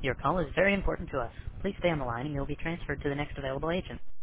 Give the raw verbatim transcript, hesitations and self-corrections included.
Your call is very important to us. Please stay on the line and you'll be transferred to the next available agent.